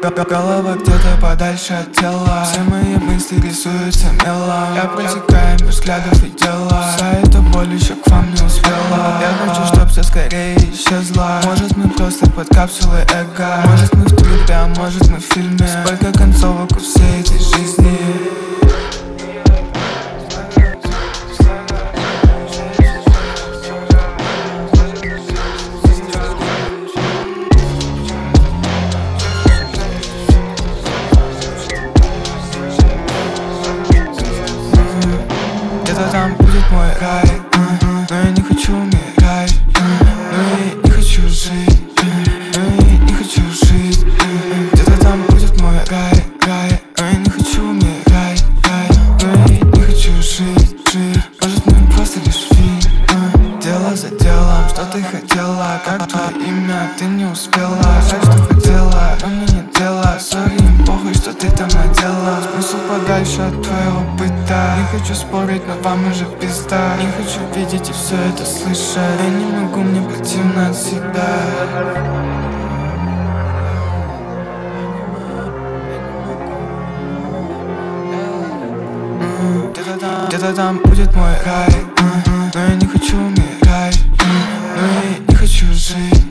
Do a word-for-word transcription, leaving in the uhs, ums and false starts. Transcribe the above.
Голова где-то подальше от тела. Все мои мысли рисуются мелом. Я протекаю меж взглядов и дела. Вся эта боль еще к вам не успела. Я хочу, чтоб все скорее исчезло. Может мы просто под капсулой эго. Может мы в клипе, а может мы в фильме. Сколько концовок у всей этой жизни. Где-то там будет мой рай, uh-huh. Но я не хочу умирать, uh-huh. Но я не хочу жить, uh-huh. Но я не хочу жить, uh-huh. Где-то там будет мой рай, рай. Но я не хочу умирать, рай. Но я не хочу жить, жить. Может мы просто лишь фильм, uh-huh. Дело за делом, что ты хотела. Как твое имя, ты не успела. Жаль, что хотела, но мне не дело. Сори, им похуй, что ты там надела. Смысл подальше от твоего быта. Не хочу спорить, но вам уже пизда. Не хочу видеть и все это слышать. Я не могу, мне противно от всегда. Где-то там, где-то там будет мой рай, uh-huh. Но я не хочу умирать, uh-huh. Но я не хочу жить.